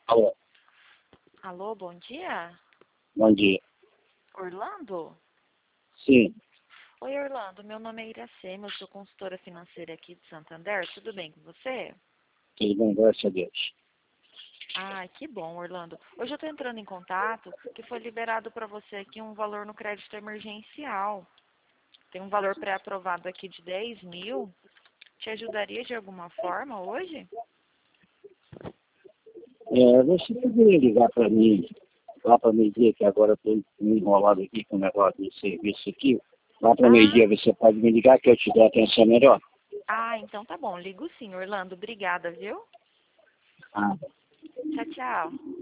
Alô, Alô, bom dia? bom dia. Orlando? Sim, Oi, Orlando. Meu nome é Iracema, eu sou consultora financeira aqui de Santander. Tudo bem com você? tudo bem, graças a Deus. Ah, que bom, Orlando. Hoje eu estou entrando em contato que foi liberado para você aqui um valor no crédito emergencial. Tem um valor pré-aprovado aqui de 10 mil. Te ajudaria de alguma forma hoje? Você poderia ligar para mim, lá para meio-dia, que agora eu estou enrolado aqui com o negócio de serviço aqui. Lá para Ah, meio-dia você pode me ligar que eu te dou atenção melhor. então tá bom. Ligo sim, Orlando. Obrigada, viu? Ah. Tchau, tchau.